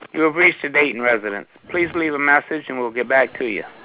You have reached a Dayton residence. Please leave a message and we'll get back to you.